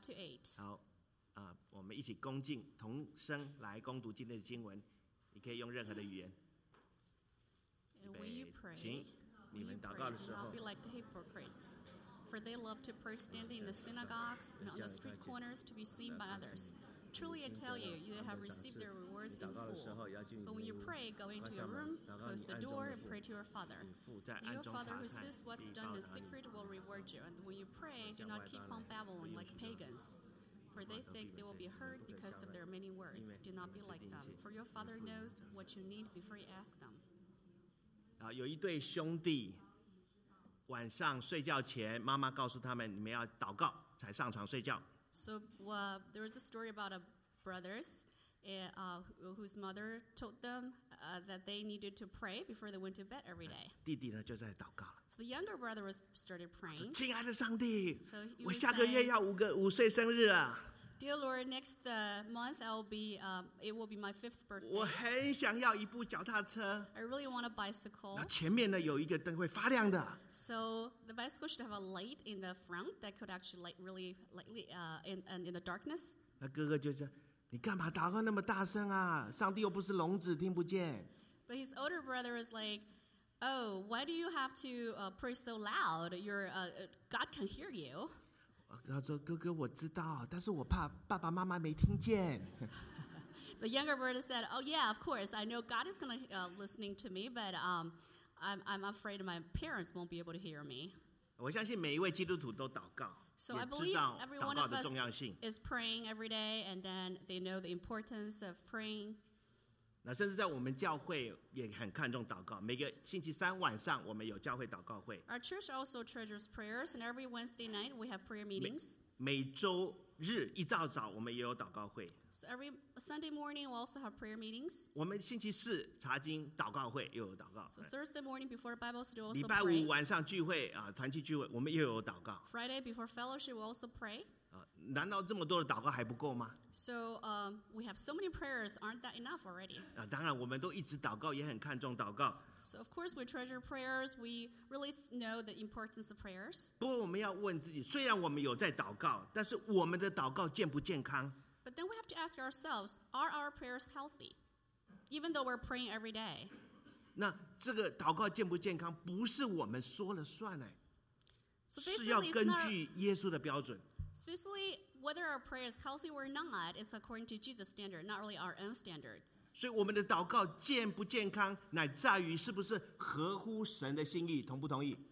to 8. 好，我们一起恭敬同声来攻读今天的经文。你可以用任何的语言。 And when you pray, 请你们祷告的时 do 候 not be like the hypocrites, for they love to pray standing in the synagogues and on the street corners to be seen by others. Truly I tell you, you have received their rewards in full. But when you pray, go into your room, close the door, and pray to your Father. And your Father who sees what's done in secret will reward you. And when you pray, do not keep on babbling like pagans, for they think they will be heard because of their many words. Do not be like them, for your Father knows what you need before you ask them. 有一对兄弟，晚上睡觉前，妈妈告诉他们，你们要祷告才上床睡觉。 So there was a story about brothers whose mother told them that they needed to pray before they went to bed every day. 弟弟呢就在祷告了， So the younger brother started praying. 亲爱的上帝， So he 我 was 下个月要5岁生日了， Dear Lord, next month it will be my 5th 我 birthday. 很想要一部脚踏车， I really want a bicycle. 然后前面呢有一个灯会发亮的。 So the bicycle should have a light in the front that could actually light really lightly in the darkness. 那哥哥就说：“你干嘛祷告那么大声啊？上帝又不是聋子，听不见。” But his older brother is like, "Oh, why do you have to pray so loud? God can hear you." 他说：“哥哥，我知道，但是我怕爸爸妈妈没听见。” The younger brother said, "Oh yeah, of course. I know God is going to listening to me, but I'm afraid my parents won't be able to hear me." 我相信每一位基督徒都祷告， So 也 I 知 believe 道 every 祷 one 告 of 的 us 重要性。 is praying every day, and then they know the importance of praying. 那甚至在我们教会也很看重祷告。每个星期三晚上，我们有教会祷告会。 Our church also treasures prayers, and every Wednesday night we have prayer meetings. 每周日一早早，我们也有祷告会。 So every Sunday morning we also have prayer meetings. 我们星期四查经祷告会又有祷告。 So Thursday morning before Bible study we 礼 also 拜五 pray. 晚上聚会团契聚会，我们又有祷告。 Friday before fellowship we also pray. 难道这么多的祷告还不够吗？ So we have so many prayers. Aren't that enough already? 当然我们都一直祷告，也很看重祷告。 So of course we treasure prayers. We really know the importance of prayers. 不过我们要问自己，虽然我们有在祷告，但是我们的祷告健不健康？ But then we have to ask ourselves, are our prayers healthy? Even though we're praying every day. 那这个祷告健不健康，不是我们说了算哎， So 是要 basically, 根据耶稣的标准。 basically, whether our prayer is healthy or not is according to Jesus' standard, not really our own standards. 所以我们的祷告健不健康，乃在于是不是合乎神的心意，同不同意？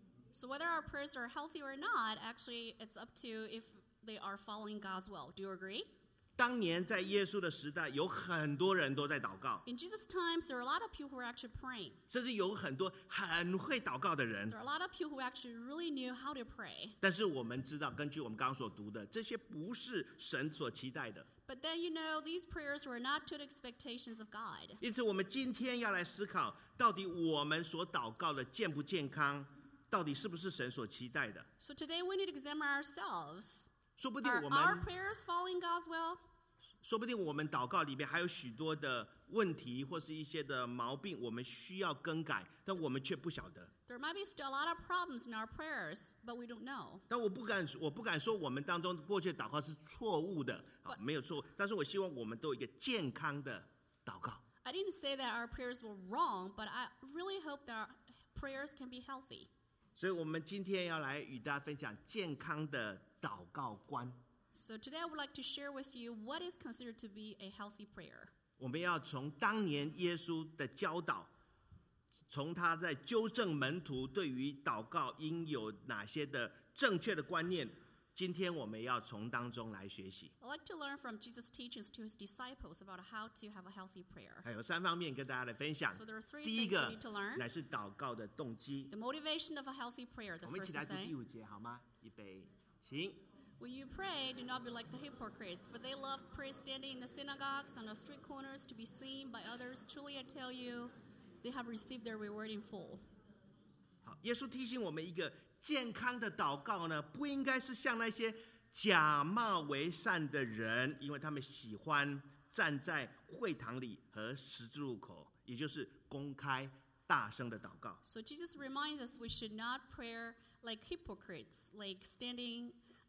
So whether our prayers are healthy or not, actually, it's up to if they are following God's will. Do you agree? 当年在耶稣的时代，有很多人都在祷告， In Jesus' times, there are a lot of people who are actually praying. 甚至有很多很会祷告的人 There。are a lot of people who actually really knew how to pray. 但是我们知道，根据我们刚刚所读的，这些不是神所期待的。 But then, these prayers were not to the expectations of God. 因此，我们今天要来思考，到底我们所祷告的健不健康，到底是不是神所期待的？ So today we need to examine ourselves. 说不定 Are 我 our 们， prayers following God's will? 说不定我们祷告里面还有许多的问题，或是一些的毛病，我们需要更改，但我们却不晓得。 There might be still a lot of problems in our prayers, but we don't know. 但我不敢说我们当中过去的祷告是错误的，没有错误。但是我希望我们都有一个健康的祷告。 I didn't say that our prayers were wrong, but I really hope that our prayers can be healthy. 所以我们今天要来与大家分享健康的祷告观。 So today I would like to share with you what is considered to be a healthy prayer. 我们要从当年耶稣的教导，从他在纠正门徒对于祷告应有哪些的正确的观念，今天我们要从当中来学习。 I'd like to learn from Jesus' teachings to his disciples about how to have a healthy prayer. 还有3方面跟大家来分享 So there are three。 第一 things 个 we need to learn. 乃是祷告的动机。 The motivation of a healthy prayer, the 我们一 first 起来读第 thing. 5节好吗？预备，请。 When you pray, do not be like the hypocrites, for they love prayer standing in the synagogues and the street corners to be seen by others. Truly I tell you, they have received their reward in full. 好，耶稣提醒我们一个健康的祷告呢，不应该是像那些假冒为善的人，因为他们喜欢站在会堂里和十字路口，也就是公开大声的祷告。 So Jesus reminds us we should not pray like hypocrites, like standing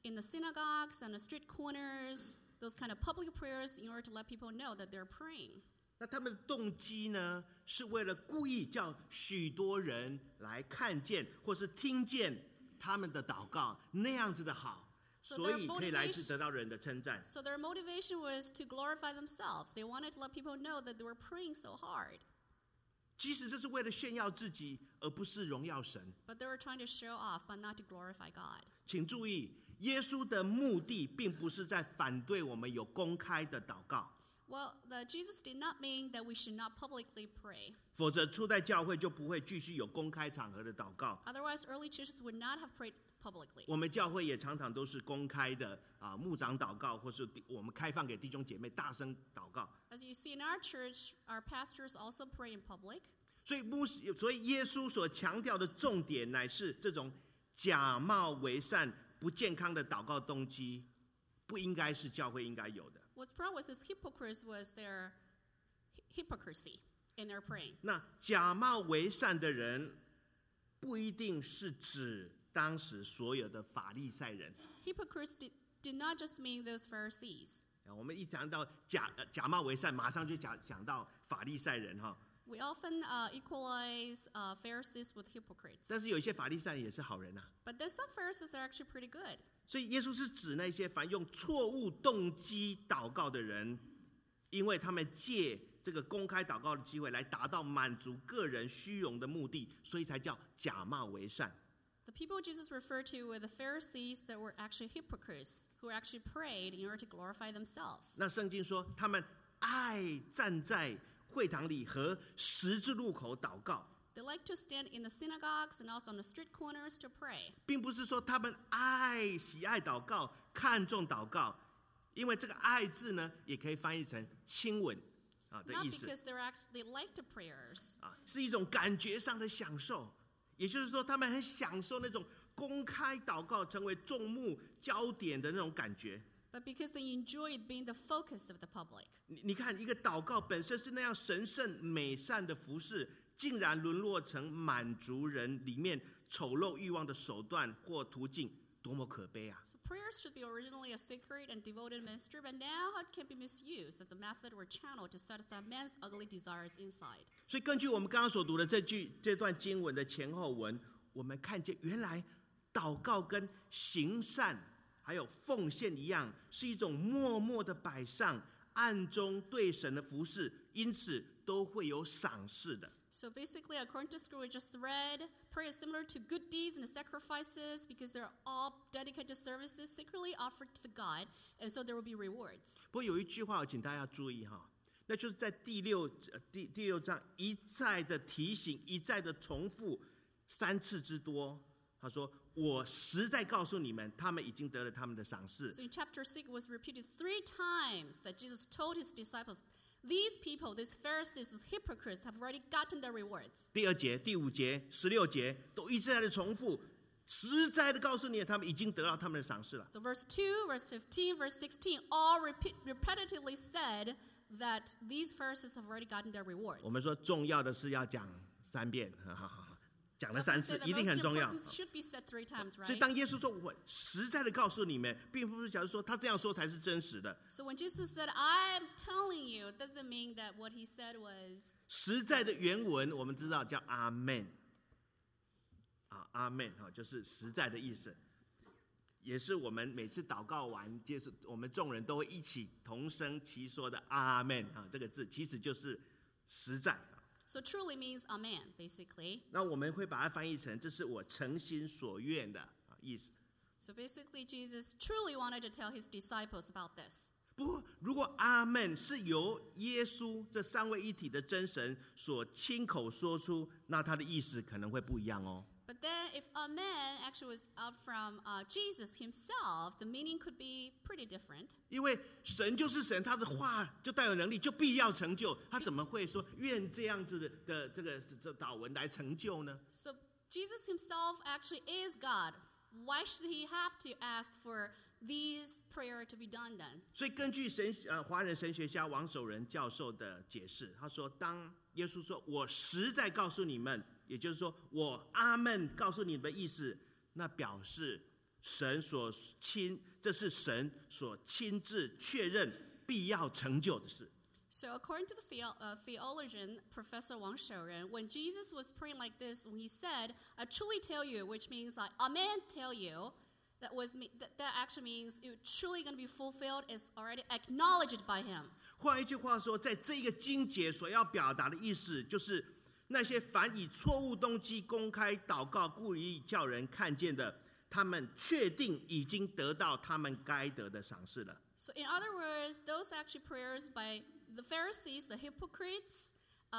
in the synagogues and the street corners, those kind of public prayers in order to let people know that they're praying. 那他们的动机呢，是为了故意叫许多人来看见或是听见他们的祷告那样子的好，所以可以来自得到人的称赞。 So their motivation was to glorify themselves. They wanted to let people know that they were praying so hard. 即使这是为了炫耀自己，而不是荣耀神。 But they were trying to show off, but not to glorify God. 请注意，耶稣的目的并不是在反对我们有公开的祷告。 Well, Jesus did not mean that we should not publicly pray. 否则初代教会就不会继续有公开场合的祷告。 Otherwise, early churches would not have prayed publicly. 我们教会也常常都是公开的牧长祷告，或是我们开放给弟兄姐妹大声祷告。 As you see in our church, our pastors also pray in public. 所以耶稣所强调的重点乃是这种假冒为善、不健康的祷告动机，不应该是教会应该有的。 What's wrong with this hypocrites was their hypocrisy in their praying. 那假冒为善的人，不一定是指当时所有的法利赛人。 Hypocrites did not just mean those Pharisees. 我们一谈到假冒为善，马上就想到法利赛人哈。 We often equalize Pharisees with hypocrites. 但是有一些法利赛人也是好人呐。 But there's some Pharisees are actually pretty good. 所以耶稣是指那些凡用错误动机祷告的人，因为他们借这个公开祷告的机会来达到满足个人虚荣的目的，所以才叫假冒为善。 The people Jesus referred to were the Pharisees that were actually hypocrites, who actually prayed in order to glorify themselves. 那圣经说，他们爱站在会堂里和十字路口祷告。 They like to stand in the synagogues and also on the street corners to pray. 并不是说他们喜爱祷告、看重祷告，因为这个“爱”字呢，也可以翻译成亲吻的 Not 意思 because they like the prayers. 是一种感觉上的享受。也就是说，他们很享受那种公开祷告成为众目焦点的那种感觉。 But because they enjoyed being the focus of the public. 你看，一个祷告本身是那样神圣美善的服事，竟然沦落成满足人里面丑陋欲望的手段或途径，多么可悲啊！ So prayers should be originally a sacred and devoted ministry, but now it can be misused as a method or channel to satisfy man's ugly desires inside. 所以根据我们刚刚所读的这段经文的前后文，我们看见原来祷告跟行善还有奉献一样，是一种默默的摆上，暗中对神的服事，因此都会有赏赐的。 So basically, according to scripture we just read, prayer is similar to good deeds and sacrifices because they're all dedicated services secretly offered to God, and so there will be rewards. 不过有一句话，请大家要注意哈，那就是在第六章一再的提醒，一再的重复3次之多。他说：“我实在告诉你们，他们已经得了他们的赏赐。” So in chapter 6, it was repeated 3 times that Jesus told his disciples, these people, these Pharisees, these hypocrites, have already gotten their rewards. 第2节、第5节、16节都一再的重复，实在的告诉你，他们已经得到他们的赏赐了。 So verse 2, verse 15, verse 16 all repetitively said that these Pharisees have already gotten their rewards. 我们说重要的是要讲3遍，讲了3次， So 一定很重要。 it should be said 3 times, 所以 right? 当耶稣说我实在的告诉你们，并不是假如说他这样说才是真实的。 So when Jesus said, I'm telling you, it doesn't mean that what he said was... 实在的原文我们知道叫阿们，阿们就是实在的意思，也是我们每次祷告完，就是我们众人都会一起同声齐说的阿们这个字其实就是实在。 So truly means amen, basically. 那我们会把它翻译成这是我诚心所愿的意思。 So basically, Jesus truly wanted to tell his disciples about this. 不过，如果阿们是由耶稣这3位一体的真神所亲口说出，那他的意思可能会不一样哦。 But then if amen actually was out from Jesus himself, the meaning could be pretty different. 因为神就是神，他的话就带有能力，就必要成就。他怎么会说愿这样子的这祷文来成就呢？ So Jesus himself actually is God. Why should he have to ask for these prayer to be done then? 所以根据华人神学家王守仁教授的解释，他说，当耶稣说我实在告诉你们，也就是说我阿们告诉你们的意思，那表示这是神所亲自确认必要成就的事。 So according to the theologian, Professor Wang Shouren, when Jesus was praying like this, when he said, I truly tell you, which means like, Amen tell you, that actually means it's truly going to be fulfilled, is already acknowledged by him. 换一句话说，在这个经节所要表达的意思，就是那些凡以错误动机公开祷告，故意叫人看见的，他们确定已经得到他们该得的赏赐了。 So in other words, those actually prayers by the Pharisees, the hypocrites,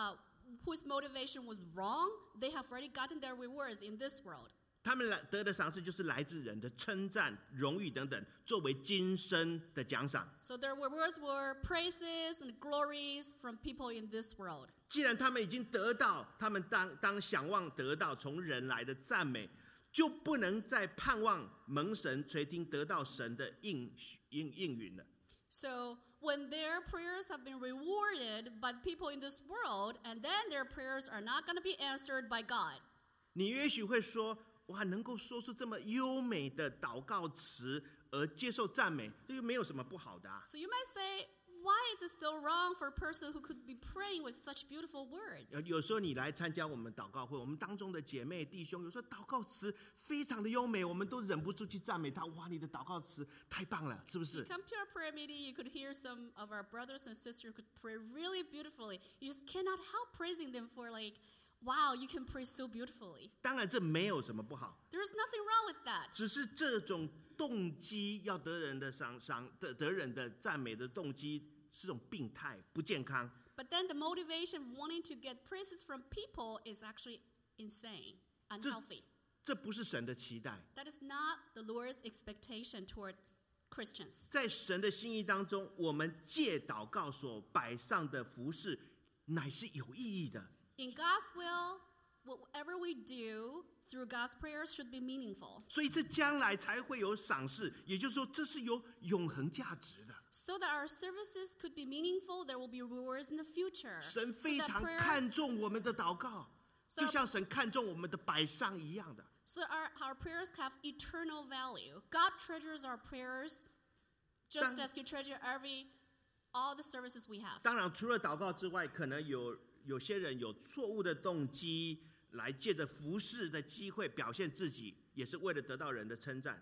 whose motivation was wrong, they have already gotten their rewards in this world. 他们得的赏赐就是来自人的称赞、荣誉等等，作为今生的奖赏。 So their rewards were praises and glories from people in this world. 既然他们已经得到，他们当想望得到从人来的赞美，就不能再盼望蒙神垂听得到神的应允了。 So when their prayers have been rewarded by people in this world, and then their prayers are not going to be answered by God. 你也许会说，哇，能够说出这么优美的祷告词而接受赞美，这又没有什么不好的啊。 So you might say, why is it so wrong for a person who could be praying with such beautiful words? 有时候你来参加我们祷告会，我们当中的姐妹弟兄，有时候祷告词非常的优美，我们都忍不住去赞美他。哇，你的祷告词太棒了，是不是？ Come to our prayer meeting, you could hear some of our brothers and sisters who could pray really beautifully. You just cannot help praising them for wow, you can pray so beautifully. 当然这没有什么不好， There's nothing wrong with that. 只是这种动机要得人的得人的赞美的动机是种病态，不健康。 But then the motivation wanting to get praises from people is actually insane, unhealthy. 这不是神的期待。 That is not the Lord's expectation toward Christians. 在神的心意当中，我们借祷告所摆上的服事，乃是有意义的。 In God's will, whatever we do through God's prayers should be meaningful. 所以这将来才会有赏赐，也就是说，这是有永恒价值的。 So that our services could be meaningful, there will be rewards in the future. 神 So 非 that 常 prayer, 看重我们的祷告， So 就像神看重我们的摆上一样的。 so that our prayers have eternal value. God treasures our prayers just as He treasures all the services we have. 当然，除了祷告之外，可能有些人有错误的动机，来借着服事的机会表现自己，也是为了得到人的称赞。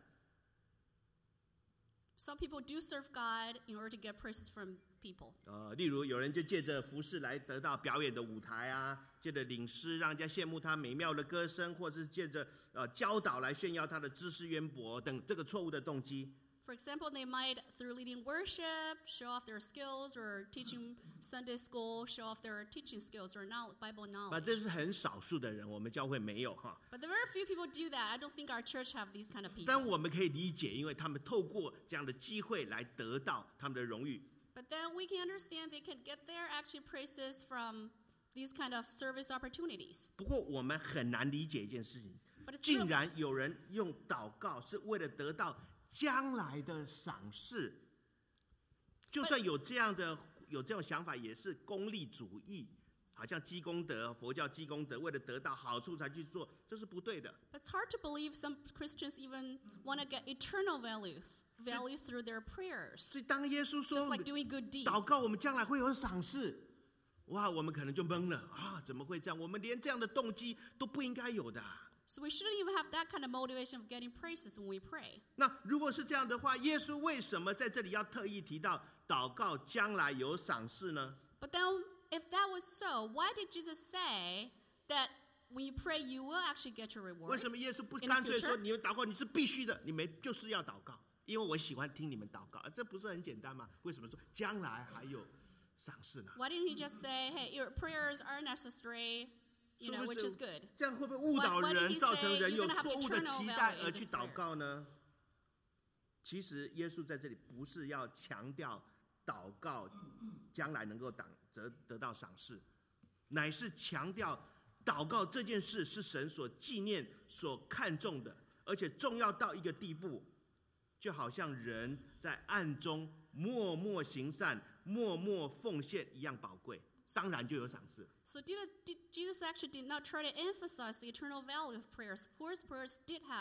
Some people do serve God in order to get praises from people. 例如有人就借着服事来得到表演的舞台啊，借着领诗让人家羡慕他美妙的歌声，或是借着教导来炫耀他的知识渊博等这个错误的动机。 For example, they might, through leading worship, show off their skills, or teaching Sunday school, show off their teaching skills or Bible 那 knowledge. 这是很少数的人，我们教会没有哈。 But there are very few people do that. I don't think our church have these kind of people. 但我们可以理解，因为他们透过这样的机会来得到他们的荣誉。 But then we can understand they can get their actually praises from these kind of service opportunities. 不过我们很难理解一件事情， But it's 竟然有人用祷告是为了得到将来的赏识，就算有这种想法，也是功利主义，好像积功德，佛教积功德，为了得到好处才去做，这是不对的。 But it's hard to believe some Christians even want to get eternal value through their prayers. 所以当耶稣说 Just like doing good deeds. 祷告我们将来会有赏识，哇，我们可能就懵了啊！怎么会这样？我们连这样的动机都不应该有的啊。 So we shouldn't even have that kind of motivation of getting praises when we pray. 那如果是这样的话，耶稣为什么在这里要特意提到祷告将来有赏识呢？ But then, if that was so, why did Jesus say that when you pray, you will actually get your 为 reward? 什么耶稣不 In the 干脆说 future? 你们祷告你是必须的，你们就是要祷告，因为我喜欢听你们祷告，这不是很简单吗？为什么说将来还有赏识呢？ Why didn't he just say, hey, your prayers are necessary, 是不 which 是 is good? 这样会不会误导 Why did 人， he 造成 say 人 you're 有 gonna have 错误的 eternal 期待 value 而 in 去 these 祷告 prayers? 呢？其实耶稣在这里不是要强调祷告将来能够得到赏识，乃是强调祷告这件事是神所纪念、所看重的，而且重要到一个地步，就好像人在暗中默默行善、默默奉献一样宝贵，当然就有赏识。 So Jesus actually did not try to emphasize the eternal value of prayers. Of course, prayers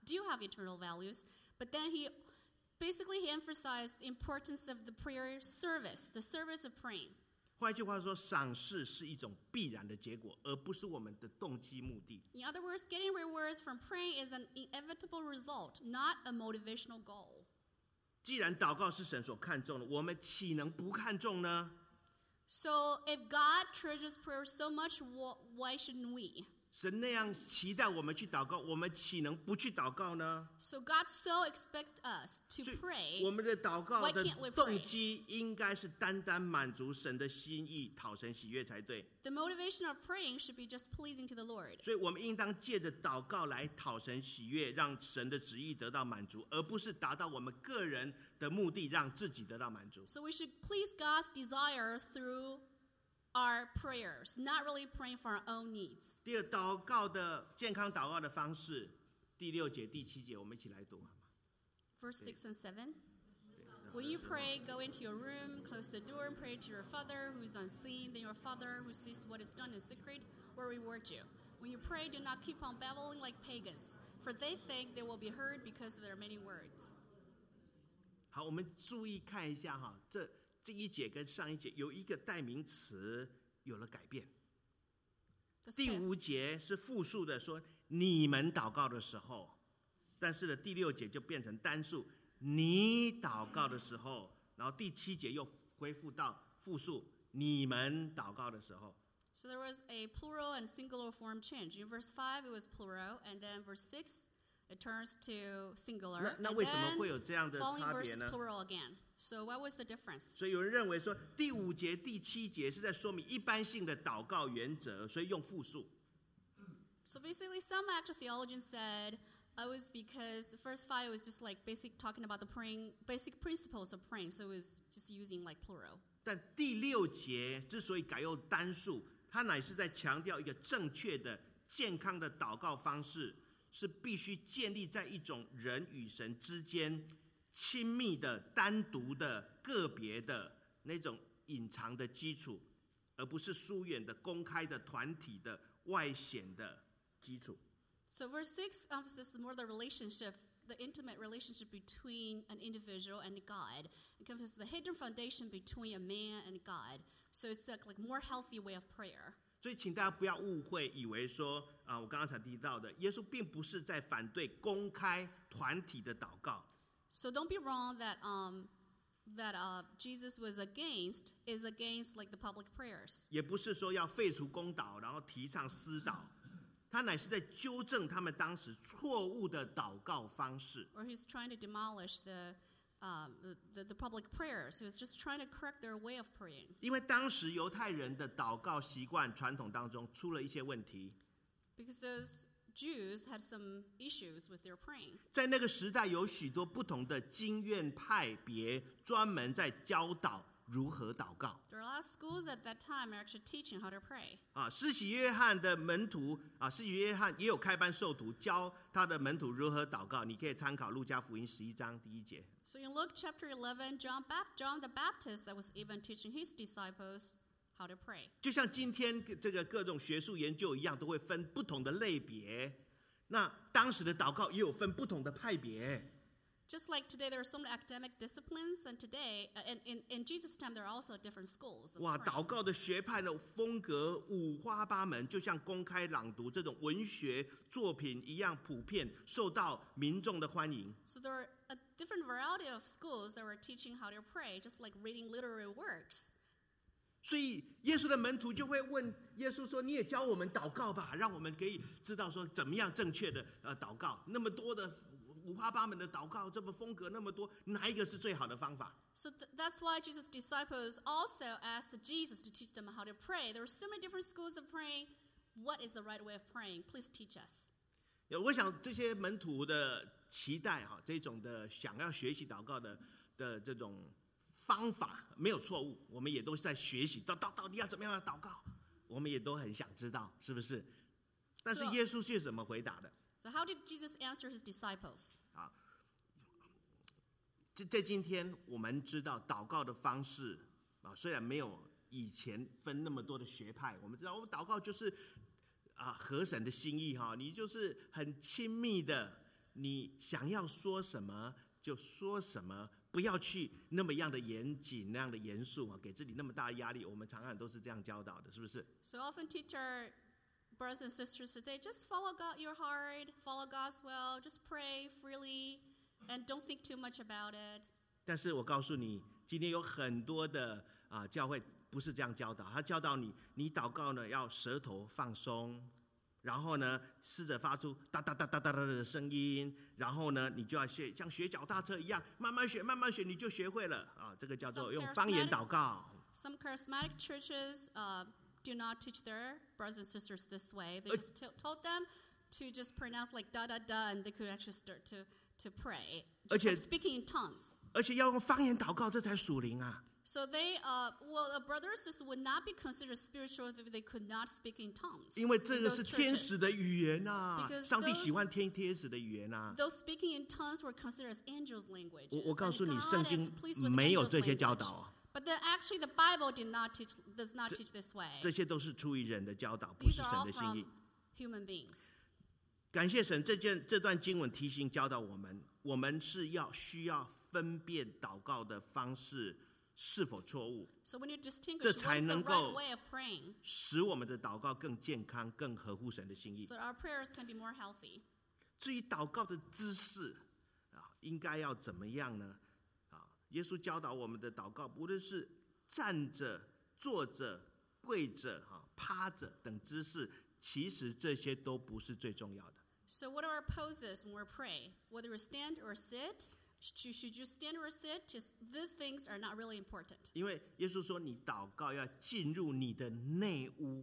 do have eternal values, but then he emphasized the importance of the prayer service, the service of praying. 换一句话说，赏识是一种必然的结果，而不是我们的动机目的。 In other words, getting rewards from praying is an inevitable result, not a motivational goal. 既然祷告是神所看重的，我们岂能不看重呢？ So if God treasures prayer so much, why shouldn't we? 神那样期待我们去祷告，我们岂能不去祷告呢？ So God so expects us to 所以 pray. 我们的祷告 Why 的 can't we pray? 动机应该是单单满足神的心意，讨神喜悦才对。 The motivation of praying should be just pleasing to the Lord. 所以我们应当借着祷告来讨神喜悦，让神的旨意得到满足，而不是达到我们个人的目的，让自己得到满足。 So we should please God's desire through our prayers, not really praying for our own needs. 第二，祷告的健康祷告的方式，第6节、第7节，我们一起来读好吗？ Verse 6 and 7. When you pray, go into your room, close the door, and pray to your Father who is unseen. Then your Father who sees what is done in secret will reward you. When you pray, do not keep on babbling like pagans, for they think they will be heard because of their many words. 好，我们注意看一下哈，这一节跟上一节有一个代名词有了改变。 The 第 fifth, 5节是复数的说你们祷告的时候，但是呢第6节就变成单数你祷告的时候，然后第7节又恢复到复数你们祷告的时候。 so there was a plural and singular form change. In verse 5, it was plural, and then verse 6, it turns to singular. 那 And 为什么 then 会有这样的 following 差别 verse 呢？ plural again. So what was the difference? 所以有人认为说第5节、第7节是在说明一般性的祷告原则，所以用复数。 So basically, some actual theologians said it was because the first 5 was just like talking about the praying, basic principles of praying. So it was just using like plural. 但第6节之所以改用单数，它乃是在强调一个正确的、健康的祷告方式，是必须建立在一种人与神之间亲密的、单独的、个别的那种隐藏的基础，而不是疏远的、公开的、团体的、外显的基础。 So verse 6 emphasizes more the relationship, the intimate relationship between an individual and God. It emphasizes the hidden foundation between a man and God. So it's like more healthy way of prayer. 所以，请大家不要误会，以为说我刚刚才提到的，耶稣并不是在反对公开团体的祷告。 So don't be wrong that Jesus is against like the public prayers. 也不是说要废除公祷，然后提倡私祷，他乃是在纠正他们当时错误的祷告方式。 Or he's trying to demolish the public prayers. He was just trying to correct their way of praying. 因为当时犹太人的祷告习惯传统当中出了一些问题， Because those Jews had some issues with their praying. 在那个时代有许多不同的经院派别，专门在教导如何祷告。 There are a lot of schools at that time actually teaching how to pray. 施洗约翰的门徒施洗约翰也有开班授徒，教他的门徒如何祷告。你可以参考路加福音11章第1节。 So in Luke chapter 11, John the Baptist that was even teaching his disciples how to pray. 就像今天这个各种学术研究一样，都会分不同的类别。那当时的祷告也有分不同的派别。 Just like today, there are some academic disciplines, and today, in Jesus' time, there are also different schools. Of 哇， praying. 祷告的学派的风格五花八门，就像公开朗读这种文学作品一样普遍，受到民众的欢迎。 So there are a different variety of schools that were teaching how to pray, just like reading literary works. 所以耶稣的门徒就会问耶稣说：“你也教我们祷告吧，让我们可以知道说怎么样正确的祷告。那么多的五花八门的祷告，这么风格那么多，哪一个是最好的方法？” So that's why Jesus' disciples also asked Jesus to teach them how to pray. There were so many different schools of praying. What is the right way of praying? Please teach us. 我想这些门徒的期待这种的想要学习祷告的这种方法没有错误，我们也都是在学习到底要怎么样的祷告，我们也都很想知道，是不是？但是耶稣是怎么回答的？ So how did Jesus answer his disciples? 在今天我们知道祷告的方式虽然没有以前分那么多的学派，我们知道祷告就是合神的心意你就是很亲密的你想要说什么就说什么，不要去那么样的严谨、那样的严肃给自己那么大的压力。我们常常都是这样教导的，是不是？ So often teach our brothers and sisters today, just follow your heart, follow God's will, just pray freely, and don't think too much about it. 但是我告诉你，今天有很多的教会不是这样教导，他教导你，你祷告呢要舌头放松，然后呢试着发出哒哒哒哒哒哒的声音，然后呢你就要像学脚踏车一样，慢慢学，慢慢学，你就学会了这个叫做用方言祷告。 Some charismatic churches do not teach their brothers and sisters this way. They just told them to just pronounce like da da da, and they could actually start to pray, just like speaking in tongues. 而且要用方言祷告，这才属灵啊。 So they, a brother or sister would not be considered spiritual if they could not speak in tongues. 因为这个是天使的语言啊，上帝喜欢听天使的语言啊。 Those speaking in tongues were considered as angels' languages. 我告诉你，圣经没有这些教导。 But then actually the Bible does not teach this way. 这些都是出于人的教导，不是神的心意。 Human beings. 感谢神，这段经文提醒教导我们，我们是需要分辨祷告的方式是否错误， So when you distinguish 这才 what's the 能够 right way of praying, 使我们的祷告更健康、更合乎神的心意。 so that our prayers can be more healthy. 至于祷告的姿势应该要怎么样呢？耶稣教导我们的祷告，无论是站着、坐着、跪着、趴着等姿势，其实这些都不是最重要的。 So what are our poses when we pray? Whether we stand or sit, should you stand or sit? Just these things are not really important. 因为耶稣说，你祷告要进入你的内屋。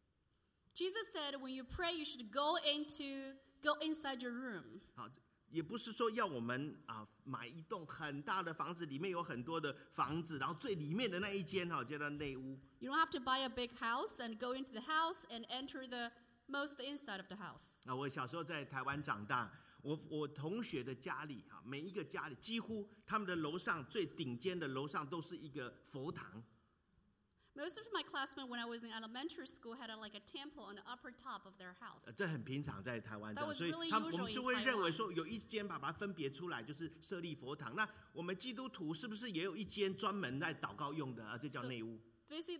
Jesus said, when you pray, you should go inside your room. 也不是说要我们买一栋很大的房子，里面有很多的房子，然后最里面的那一间叫做内屋。 You don't have to buy a big house and go into the house and enter the inside of the house. 我小时候在台湾长大，我同学的家里每一个家里几乎他们的楼上最顶尖的楼上都是一个佛堂。 Most of my classmates, when I was in elementary school, had like a temple on the upper top of their house. 这很平常在台湾的，所以 really 我们就会认为说有一间把它分别出来，就是设立佛堂。那我们基督徒是不是也有一间专门在祷告用的这叫内屋。 Basically,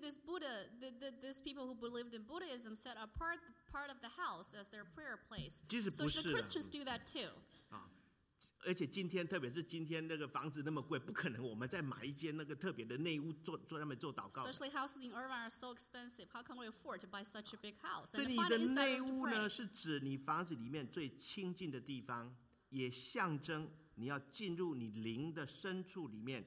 these people who believed in Buddhism set apart part of the house as their prayer place. 其实不是 So Christians do that too. 而且今天，特别是今天那个房子那么贵，不可能我们再买一间那个特别的内屋做那么做祷告。 Especially houses in Irvine are so expensive. How can we afford to buy such a big house? 所以你的内屋呢，是指你房子里面最亲近的地方，也象征你要进入你灵的深处里面。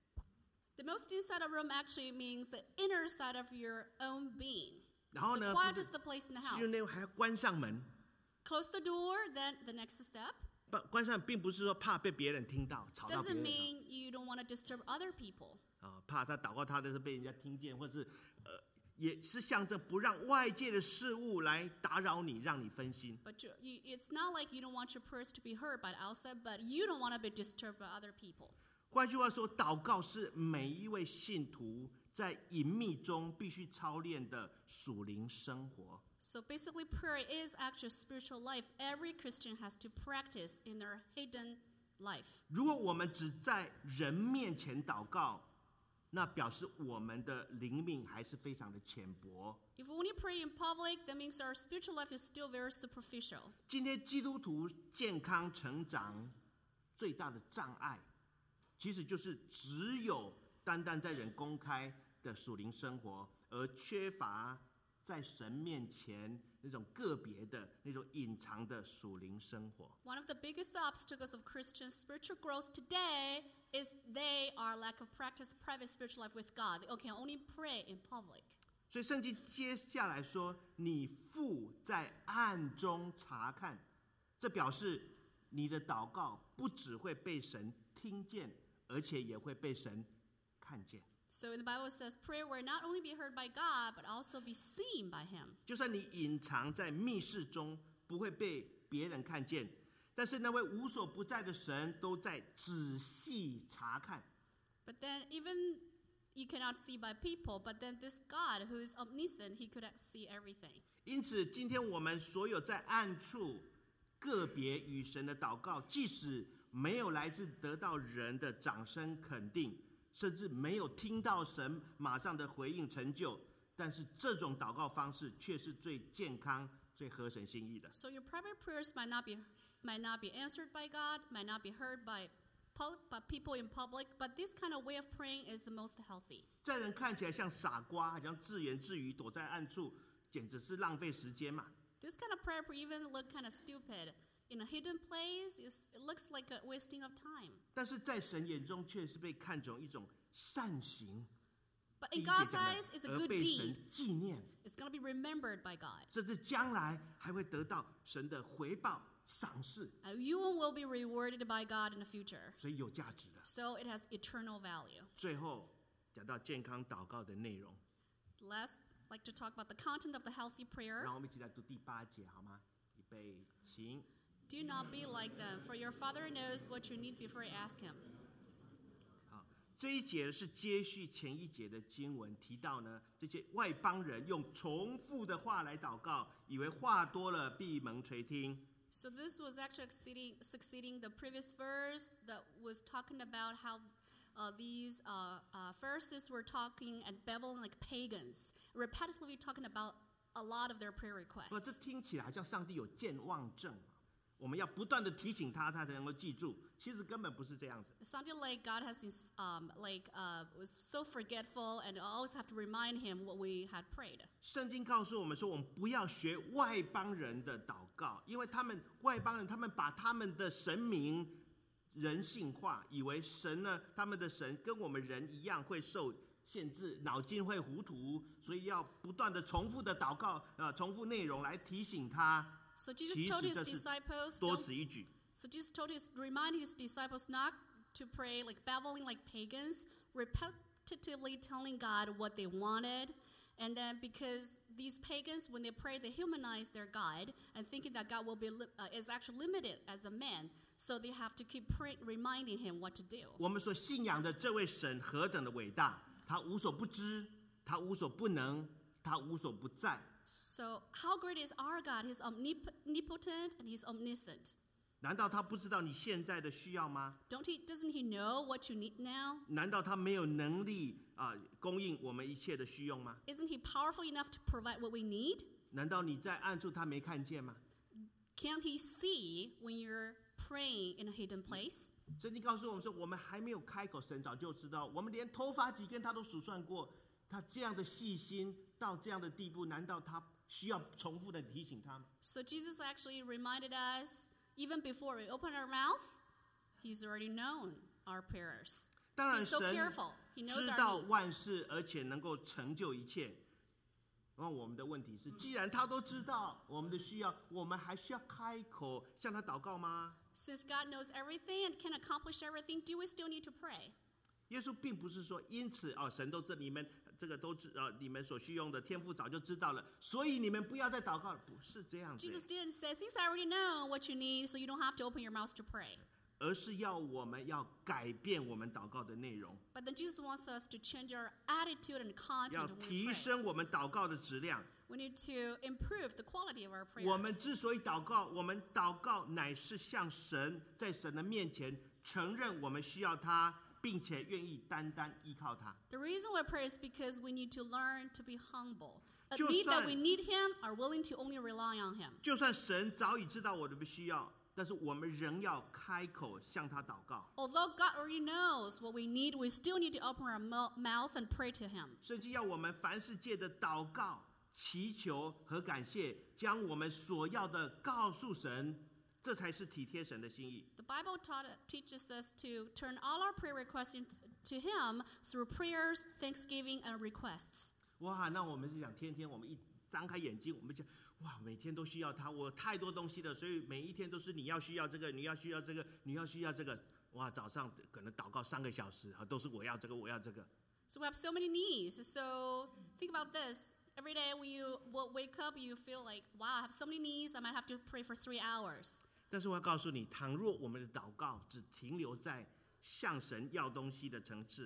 The most inside of room actually means the inner side of your own being. 然后呢， the quietest place in the house. 进入内屋还要关上门。 Close the door, then the next step. 关上并不是说怕被别人听到，吵到别 Doesn't 人。 mean you don't want to disturb other people. 怕他祷告他的时候被人家听见，或是也是象征不让外界的事物来打扰你，让你分心。 But it's not like you don't want your prayers to be heard by the outside, but you don't want to be disturbed by other people. 换句话说，祷告是每一位信徒在隐秘中必须操练的属灵生活。 So basically, prayer is actually a spiritual life. Every Christian has to practice in their hidden life. 如果我们只在人面前祷告，那表示我们的灵命还是非常的浅薄。 If we only pray in public, that means our spiritual life is still very superficial. 今天基督徒健康成长最大的障碍，其实就是只有单单在人公开的属灵生活，而缺乏在神面前那种个别的、那种隐藏的属灵生活。 One of the biggest obstacles of Christian spiritual growth today is they are lack of practice private spiritual life with God. They can only pray in public. 所以圣经接下来说：“你父在暗中查看。”这表示你的祷告不只会被神听见，而且也会被神看见。 So in the Bible it says prayer will not only be heard by God, but also be seen by Him. 就算你隐藏在密室中，不会被别人看见，但是那位无所不在的神都在仔细查看。 But then even you cannot see by people, but then this God who is omniscient, He could see everything. 因此，今天我们所有在暗处个别与神的祷告，即使没有来自得到人的掌声肯定，甚至没有听到神马上的回应成就，但是这种祷告方式却是最健康、最合神心意的。 So your private prayers might not be answered by God, might not be heard by people in public, but this kind of way of praying is the most healthy. 在人看起来像傻瓜，好像自言自语，躲在暗处，简直是浪费时间嘛。 This kind of prayer even look kind of stupid. In a hidden place, it looks like a wasting of time. 但是在神眼中却是被看成一种善行， But in God's eyes, it's a 而 good 被神 deed. 纪念， It's going to be remembered by God. 甚至将来还会得到神的回报赏识， And you will be rewarded by God in the future. 所以有价值的。 So it has eternal value. 最后讲到健康祷告的内容， Last, I'd like to talk about the content of the healthy prayer. 让我们一起来读第8节好吗？预备，请。 Do not be like them, for your Father knows what you need before you ask Him. 这一节是接续前一节的经文，提到呢，这些外邦人用重复的话来祷告，以为话多了必蒙垂听。 So this was actually succeeding the previous verse that was talking about how these Pharisees were talking and babbling like pagans, repetitively talking about a lot of their prayer 这 requests. 听起来像上帝有健忘症，我们要不断的提醒他，他才能够记住。其实根本不是这样子。 It sounded like God has this, was so forgetful, and always have to remind Him what we had prayed. 圣经告诉我们说，我们不要学外邦人的祷告，因为外邦人他们把他们的神明人性化，以为神呢，他们的神跟我们人一样会受限制，脑筋会糊涂，所以要不断的重复的祷告，重复内容来提醒他。 So Jesus told His 其实这是 disciples, 多此一举。 So Jesus remind His disciples not to pray like babbling like pagans, repetitively telling God what they wanted. And then because these pagans, when they pray, they humanize their God and thinking that God will be is actually limited as a man. So they have to keep reminding Him what to do. 我们所信仰的这位神何等的伟大，他无所不知，他无所不能，他无所不在。 So how great is our God? He's omnipotent and He's omniscient. 难道他不知道你现在的需要吗？ Doesn't He know what you need now? 难道他没有能力供应我们一切的需用吗？ Isn't He powerful enough to provide what we need? 难道你在暗处他没看见吗？ Can't He see when you're praying in a hidden place? 圣经告诉我们说，我们还没有开口，神早就知道。我们连头发几根他都数算过。他这样的细心到这样的地步，难道他需要重复的提醒他吗？ So Jesus actually reminded us, even before we open our mouth, He's already known our prayers. 当然， He's so 神 careful. He knows 知 our 道 needs. 万事，而且能够成就一切。然后我们的问题是，既然他都知道我们的需要，我们还需要开口向他祷告吗？ Since God knows everything and can accomplish everything, do we still need to pray? 耶稣并不是说，因此神都知你们这个都知你们所需用的天父早就知道了，所以你们不要再祷告了，不是这样子。 Jesus didn't say, since I already know what you need, so you don't have to open your mouth to pray. 而是要我们要改变我们祷告的内容， But then Jesus wants us to change our attitude and content 要 when we 提 pray. 升我们祷告的质量。 We need to improve the quality of our 我们 prayers. 之所以祷告，我们祷告乃是向神，在神的面前承认我们需要他，并且愿意单单依靠他。 The reason we pray is because we need to learn to be humble. 就 Admit 算- that we need Him, are willing to only rely on Him. 就算神早已知道我的需要，但是我们仍要开口向他祷告。 Although God already knows what we need, we still need to open our mouth and pray to Him. 圣经要我们凡事借着祷告、祈求和感谢，将我们所要的告诉神，这才是体贴神的心意。 The Bible teaches us to turn all our prayer requests to Him through prayers, thanksgiving, and requests. 哇，那我们是想天天我们一张开眼睛，我们讲哇，每天都需要他，我太多东西了，所以每一天都是你要需要这个，你要需要这个，你要需要这个。哇，早上可能祷告3个小时，都是我要这个，我要这个。 So we have so many needs. So think about this. Every day when you wake up, you feel like, wow, I have so many needs. I might have to pray for 3 hours. 但是我要告诉你，倘若我们的祷告只停留在向神要东西的层次，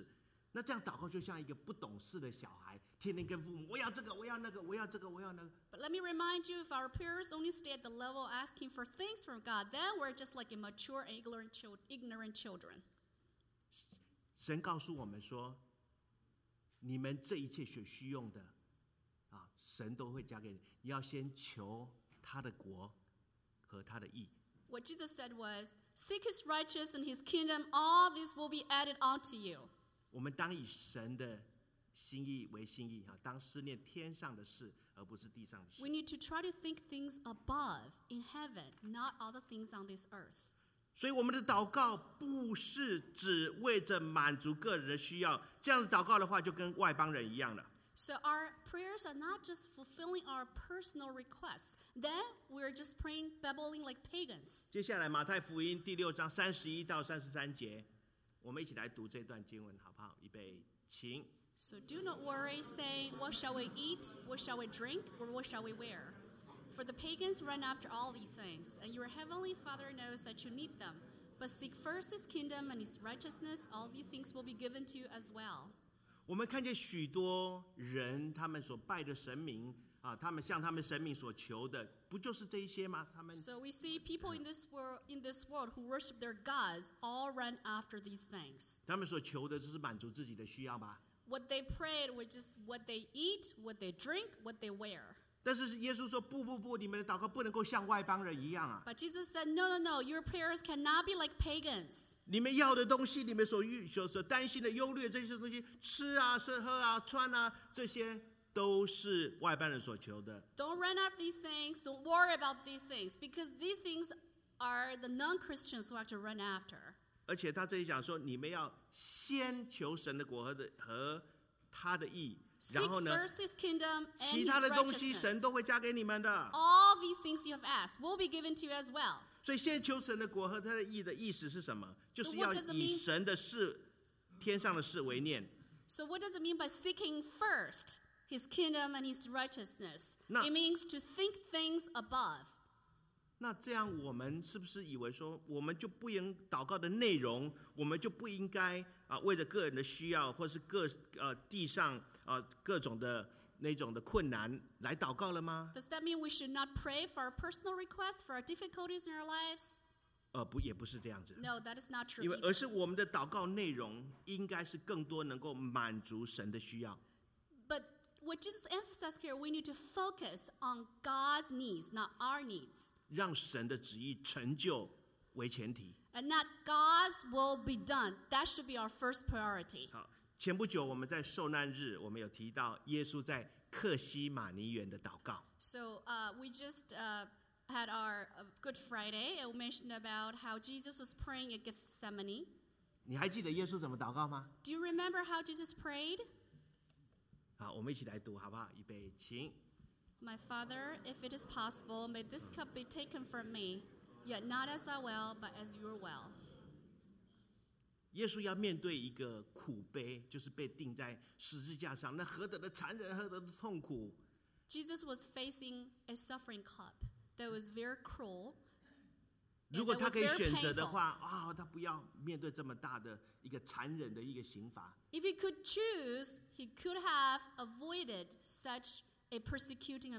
那这样祷告就像一个不懂事的小孩，天天跟父母我要这个，我要那个，我要这个，我要那个。 But let me remind you, if our prayers only stay at the level asking for things from God, then we're just like immature, ignorant children. 神告诉我们说，你们这一切所需用的，神都会加给你。你要先求他的国和他的义。 What Jesus said was, "Seek His righteousness and His kingdom; all these will be added onto you." 我们当以神的心意为心意，当思念天上的事，而不是地上的事。 We need to try to think things above in heaven, not all the things on this earth. 所以我们的祷告不是只为着满足个人的需要，这样的祷告的话，就跟外邦人一样了。 So our prayers are not just fulfilling our personal requests. Then we're just praying, babbling like pagans. 接下来马太福音第6章31到33节，我们一起来读这段经文，好不好？预备，请。 So do not worry, saying, "What shall we eat? What shall we drink? Or what shall we wear?" For the pagans run after all these things, and your heavenly Father knows that you need them. But seek first His kingdom and His righteousness; all these things will be given to you as well. 我们看见许多人，他们所拜的神明他们向他们神明所求的，不就是这一些吗？他们 So we see people in this world who worship their gods all run after these things. 他们所求的就是满足自己的需要吧。 What they prayed was just what they eat, what they drink, what they wear. 但是耶稣说：“不，你们的祷告不能够像外邦人一样啊！ But Jesus said, no, your prayers cannot be like pagans. 你们要的东西，你们所担心的、忧虑的这些东西，吃啊、喝啊、穿啊，这些都是外邦人所求的。 Don't run after these things. Don't worry about these things, because these things are the non-Christians who have to run after. 而且他这里讲说，你们要先求神的国和他的义，然 Seek 后呢， first His kingdom and 其 His 他的东西神 righteousness. 都会加给你们的。 All these things you have asked will be given to you as well. 所以，先求神的国和他的义的意思是什么？就是 So 要 what does it 以 mean? 神的事、天上的事为念。 So what does it mean by seeking first His kingdom and His righteousness? No. It means to think things above. 那这样，我们是不是以为说，我们就不应祷告的内容，我们就不应该为着个人的需要，或是地上各种的那种的困难来祷告了吗？ Does that mean we should not pray for our personal requests, for our difficulties in our lives? 不，也不是这样子。 No, that is not true 因为 either. 而是我们的祷告内容应该是更多能够满足神的需要。 But what Jesus emphasized here, we need to focus on God's needs, not our needs. 让神的旨意成就为前提。 And not God's will be done. That should be our first priority. 好，前不久我们在受难日，我们有提到耶稣在客西马尼园的祷告。 So we just had our Good Friday, and we mentioned about how Jesus was praying at Gethsemane. 你还记得耶稣怎么祷告吗？ Do you remember how Jesus prayed? 好，我们一起来读好不好？预备，请。 My Father, if it is possible, may this cup be taken from me, yet not as I will, but as your will. 耶稣要面对一个苦悲，就是被钉在十字架上，那何等的残忍，何等的痛苦！ Jesus was facing a suffering cup that was very cruel. 如果 And that 他 was 可以 very 选择的 painful. 话，他不要面对这么大的一个残忍的一个刑罚。 If he could choose, he could have avoided such a persecution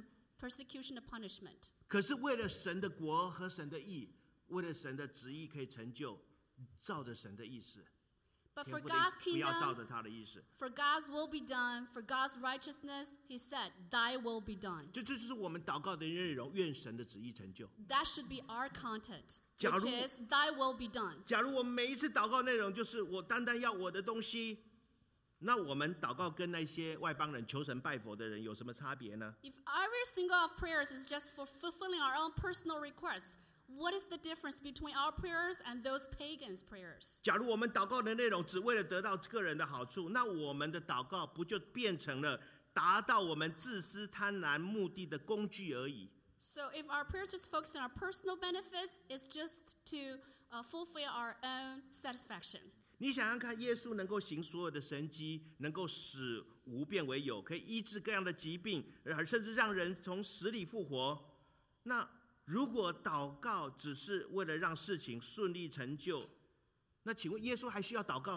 and punishment. 可是为了神的国和神的义，为了神的旨意可以成就，照着神的意思， But 天 for 父的意 God's 思不要照 kingdom, 着他的意思。 for God's will be done, for God's righteousness, he said, thy will be done. 这就是我们祷告的内容，愿神的旨意成就。 That should be our content, 假如- which is, thy will be done. 假如我们每一次祷告内容就是我单单要我的东西，那我们祷告跟那些外邦人求神拜佛的人有什么差别呢？ If every single of prayers is just for fulfilling our own personal requests, what is the difference between our prayers and those pagans' prayers? 假如我们祷告的内容只为了得到个人的好处，那我们的祷告不就变成了达到我们自私贪婪目的的工具而已？ So if our prayers just focus on our personal benefits, it's just to fulfill our own satisfaction. 你想想看，耶稣能够行所有的神迹，能够使无变为有，可以医治各样的疾病，甚至让人从死里复活。那如果祷告只是为了让事情顺利成就，那请问耶稣还需要祷告吗？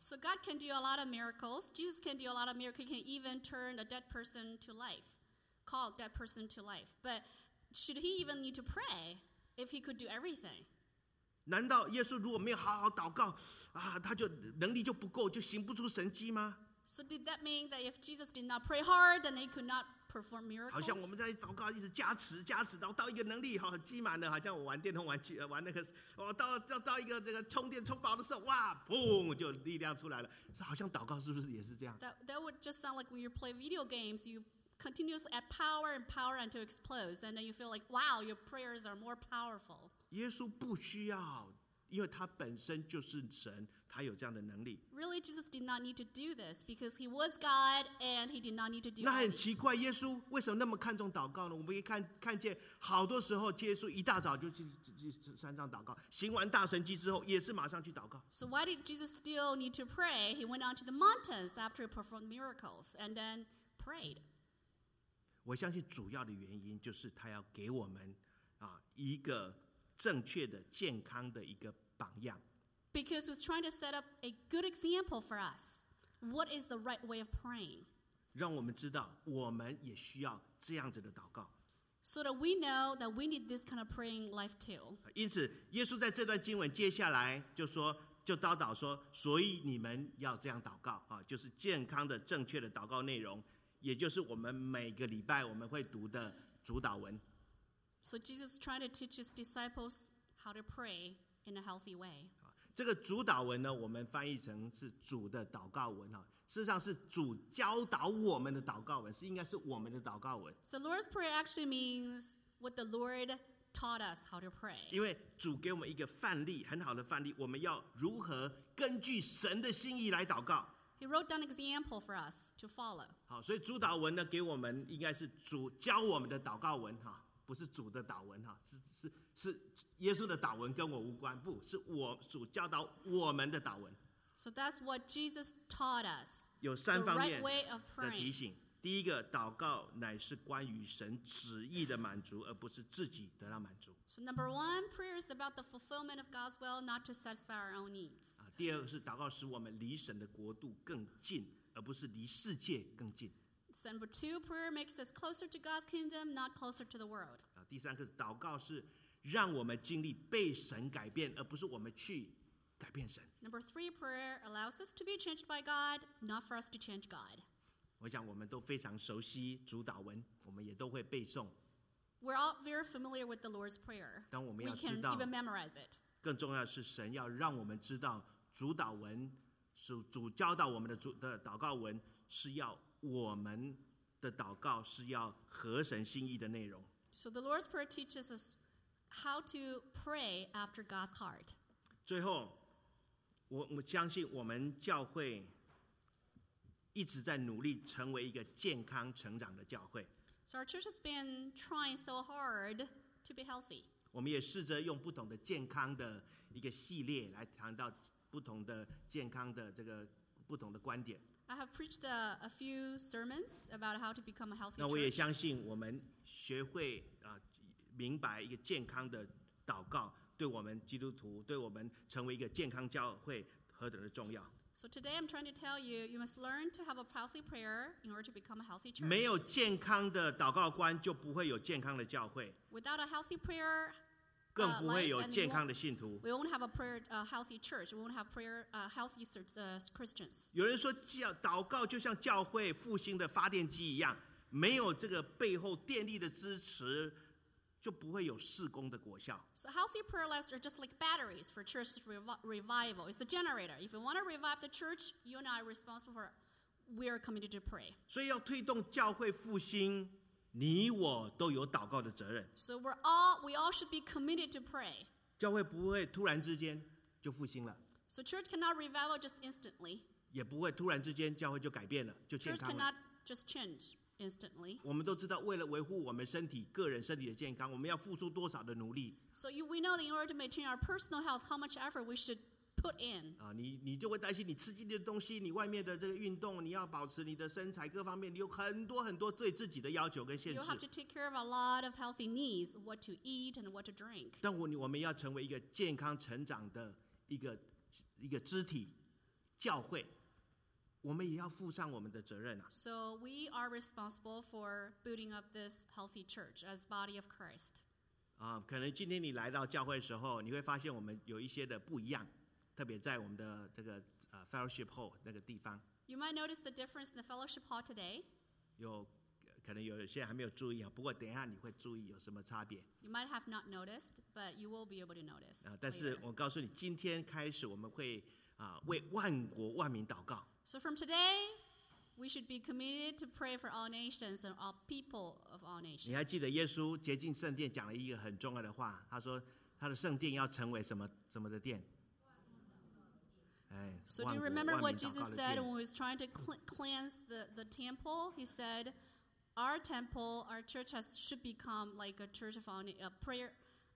So God can do a lot of miracles. Jesus can do a lot of miracles. He can even turn a dead person to life, call a dead person to life. But should he even need to pray if he could do everything? 难道耶稣如果没有好好祷告啊，他就能力就不够，就行不出神迹吗？ So did that mean that if Jesus did not pray hard, then he could not perform miracles? 好像我们在祷告一直加持，然后到一个能力好积满了，好像我玩电动玩具玩那个，到一个这个充电充饱的时候，哇，砰就力量出来了。好像祷告是不是也是这样？ That would just sound like when you play video games, you continuously add power and power until it explodes, and then you feel like, wow, your prayers are more powerful. 耶稣不需要，因为他本身就是神，他有这样的能力。 Really, Jesus did not need to do this because he was God and he did not need to do 那 all 很 these. 奇怪，耶稣为什么那么看重祷告呢？我们可以看见好多时候，耶稣一大早就去山上祷告，行完大神迹之后，也是马上去祷告。 So why did Jesus still need to pray? He went on to the mountains after he performed miracles and then prayed. 我相信主要的原因就是他要给我们一个正确的、健康的一个榜样。 Because he was trying to set up a good example for us. What is the right way of praying? 让我们知道，我们也需要这样子的祷告。 So that we know that we need this kind of praying life too. 因此，耶稣在这段经文接下来就叨叨说，所以你们要这样祷告啊，就是健康的、正确的祷告内容，也就是我们每个礼拜我们会读的主祷文。 So Jesus is trying to teach his disciples how to pray in a healthy way. 这个主祷文呢，我们翻译成是主的祷告文哈，事实上是主教导我们的祷告文，应该是我们的祷告文。 So Lord's Prayer actually means what the Lord taught us how to pray. 因为主给我们一个范例，很好的范例，我们要如何根据神的心意来祷告。 He wrote down an example for us to follow. 好，所以主祷文呢，给我们应该是主教我们的祷告文哈，不是主的祷文哈，是耶稣的祷文跟我无关，不是我主教导我们的祷文。 So that's what Jesus taught us. 有3 The 方 right 面 way of 的提 praying. 醒。第一个，祷告乃是关于神旨意的满足，而不是自己得到满足。 So number 1, prayer is about the fulfillment of God's will, not to satisfy our own needs. 第二个是祷告使我们离神的国度更近，而不是离世界更近。 So number 2, prayer makes us closer to God's kingdom, not closer to the world. 第三个是祷告是让我们经历被神改变，而不是我们去改变神。 Number 3, prayer allows us to be changed by God, not for us to change God. 我想我们都非常熟悉主祷文，我们也都会背诵。 We're all very familiar with the Lord's Prayer. 但我们 We 要 can 知道， even memorize it. 更重要的是神要让我们知道主祷文，主教导我们的祷告文是要我们的祷告是要合神心意的内容。 So the Lord's Prayer teaches us how to pray after God's heart. 最后，我相信我们教会一直在努力成为一个健康成长的教会。 So our church has been trying so hard to be healthy. 我们也试着用不同的健康的一个系列来谈到不同的健康的这个不同的观点。 I have preached a few sermons about how to become a healthy 那我也 church. 相信我们学会明白一个健康的祷告，对我们基督徒，对我们成为一个健康教会何等的重要。 So today I'm trying to tell you, you must learn to have a healthy prayer in order to become a healthy church. 没有健康的祷告观，就不会有健康的教会， Without a healthy prayer 更不会 life 有 and 健康的信徒。 we won't have a prayer healthy church. We won't have prayer healthy Christians. 有人说，祷告就像教会复兴的发电机一样，没有这个背后电力的支持，就不会有事工的果效。 So healthy prayer lives are just like batteries for church revival. It's the generator. If you want to revive the church, you and I are responsible for. We are committed to pray. 所以要推动教会复兴，你我都有祷告的责任。 So we all should be committed to pray. 教会不会突然之间就复兴了， So church cannot revival just instantly. 也不会突然之间教会就改变了，就健 Church 康了。 cannot just change instantly. 我们都知道，为了维护我们个人身体的健康，我们要付出多少的努力 So we know that in order to maintain our personal health, how much effort we should put in. 啊！你就会担心，你吃进去的东西，你外面的这个运动，你要保持你的身材各方面，你有很多对自己的要求跟限 You 制 have。to take care of a lot of healthy needs, what to eat and what to drink. 但我们要成为一个健康成长的一个肢体， 教会，我们也要负上我们的责任啊。 So we are responsible for building up this healthy church as body of Christ. 可能今天你来到教会的时候，你会发现我们有一些的不一样，特别在我们的这个fellowship hall 那个地方。 You might notice the difference in the fellowship hall today. 可能有些人还没有注意啊，不过等一下你会注意有什么差别。 You might have not noticed, but you will be able to notice. 但是 later. 我告诉你，今天开始我们会为万国万民祷告。 So from today, we should be committed to pray for all nations and all people of all 你 nations. 还记得耶稣洁净圣殿讲了一个很重要的话，他说他的圣殿要成为什么的殿 ？So do you remember what Jesus said when he was trying to cleanse the temple? He said, "Our temple, our church should become like a church of prayer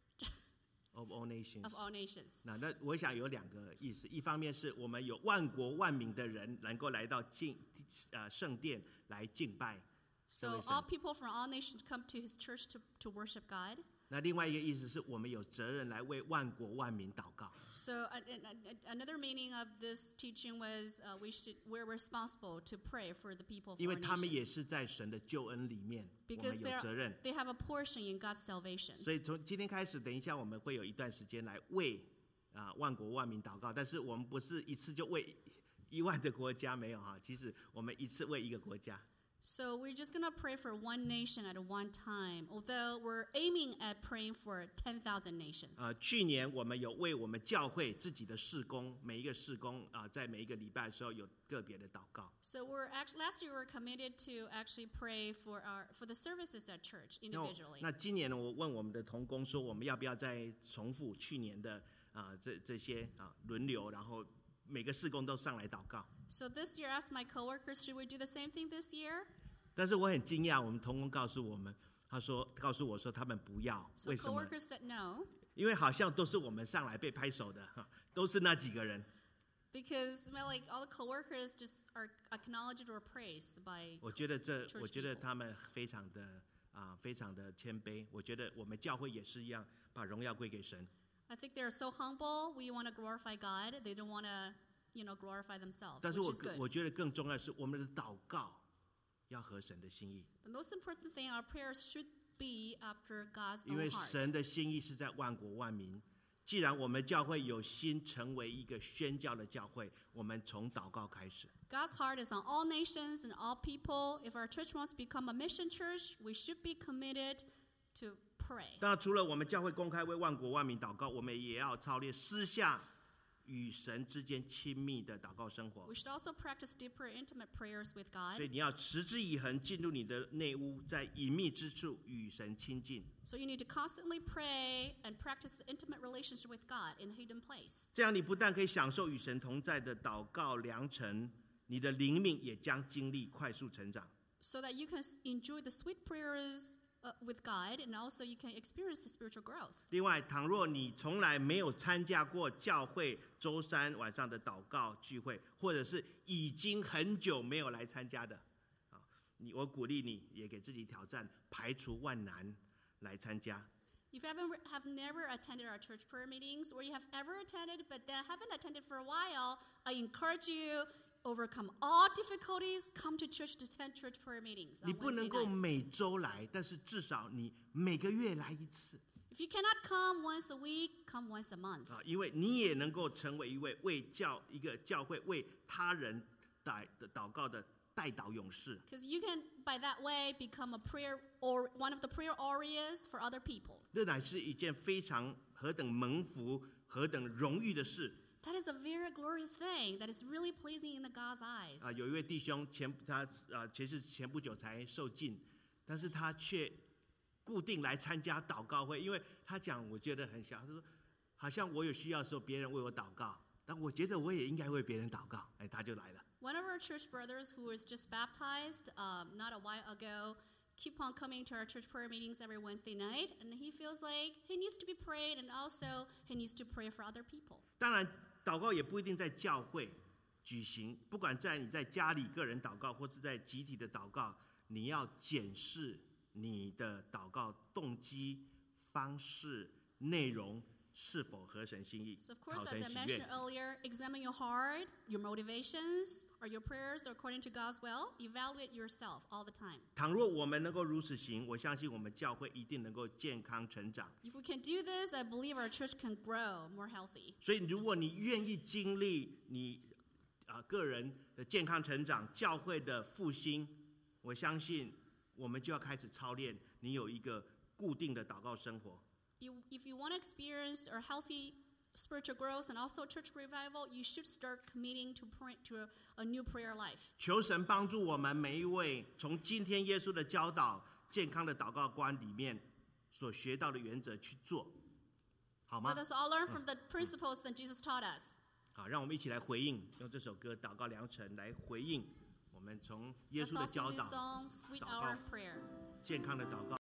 of all nations. of all nations." 那我想有2个意思，一方面是我们有万国万民的人能够来到圣殿来敬拜。 So all people from all nations come to his church to worship God. 那另外一个意思是我们有责任来为万国万民祷告。 So another meaning of this teaching was we're responsible to pray for the people of 因为 our 他们也 nations 是在神的救恩里面，我 because 们有责任。 they have a portion in God's salvation. 所以从今天开始，等一下我们会有一段时间来为万国万民祷告，但是我们不是一次就为1万的国家，没有哈，其实我们一次为一个国家。 So we're just going to pray for one nation at one time, although we're aiming at praying for 10,000 nations. 去年我们有为我们教会自己的事工，每一个事工在每一个礼拜的时候有个别的祷告。 So last year we were committed to actually pray for the services at church individually. 那今年呢，我问我们的同工说，我们要不要再重复去年的这些轮流，然后每个事工都上来祷告。 So this year I asked my coworkers, should we do the same thing this year? 但是我很惊讶，我们同工告诉我们，告诉我说他们不要， So 为什么？ coworkers said no, 因为好像都是我们上来被拍手的，都是那几个人。 because like all the coworkers just are acknowledged or praised by 我觉得 church 我觉得 people. 他们非常的谦卑。我觉得我们教会也是一样，把荣耀归给神。 I think they're so humble. We want to glorify God. They don't want to, glorify themselves, 但是 which is good. 我觉得更重要的是，我们的祷告要合神的心意， The most important thing, our prayers should be after God's 因为 own heart. 神的心意是在万国万民。既然我们教会有心成为一个宣教的教会，我们从祷告开始。 God's heart is on all nations and all people. If our church wants to become a mission church, we should be committed to pray. 当然，除了我们教会公开为万国万民祷告，我们也要操练私下与神之间亲密的祷告生活。 We should also practice deeper, intimate prayers with 所 God. 以你要持之以恒进入你的内屋，在隐秘之处与神亲近。 So you need to constantly pray and practice the intimate relationship with God in a hidden place. 这样你不但可以享受与神同在的祷告良辰，你的灵命也将经历快速成长。 So that you can enjoy the sweet prayers with God, and also you can experience the spiritual growth. 另外，倘若你从来没有参加过教会周3晚上的祷告聚会，或者是已经很久没有来参加的，我鼓励你也给自己挑战，排除万难来参加。 If you have never attended our church prayer meetings, or you have ever attended but then haven't attended for a while, I encourage you overcome all difficulties, come to church to attend church prayer meetings 你 on 不能 Wednesday 够 nights. 每周来，但是至少你每个月来一次 If you cannot come once a week, come once a month. 因为你也能够成为一位一个教会为他人祷告的代祷勇士。 Because you can, by that way, become a prayer or one of the prayer warriors for other people. 这乃是一件非常何等蒙福、何等荣誉的事。 That is a very glorious thing that is really pleasing in the God's eyes. 有一位弟兄前不久才受浸，但是他却固定来参加祷告会，因为他讲我觉得很像，他说好像我有需要的时候，别人为我祷告，但我觉得我也应该为别人祷告，他就来了。 One of our church brothers who was just baptized not a while ago keep on coming to our church prayer meetings every Wednesday night, and he feels like he needs to be prayed, and also he needs to pray for other people. 当然，祷告也不一定在教会举行，不管你在家里个人祷告，或是在集体的祷告，你要检视你的祷告动机、方式、内容、 是否合神心意， So of course, 讨 as 神 I 喜 mentioned 悦。 earlier, examine your heart, your motivations, are your prayers according to God's will? Evaluate yourself all the time. 倘若我们能够如此行，我相信我们教会一定能够健康成长。 If we can do this, I believe our church can grow more healthy. 所以，如果你愿意经历你个人的健康成长、教会的复兴，我相信我们就要开始操练你有一个固定的祷告生活。 If you want to experience a healthy spiritual growth and also church revival, you should start committing to a new prayer life. 求神帮助我们每一位，从今天耶稣的教导、健康的祷告观里面所学到的原则去做，好吗 Let？us all learn from the principles that Jesus taught us. 好，让我们一起来回应，用这首歌《祷告良辰》来回应我们从耶 Let's 稣的 all 教 sing this 导、 song, Sweet 祷 Hour 告 of Prayer. 健康的祷告。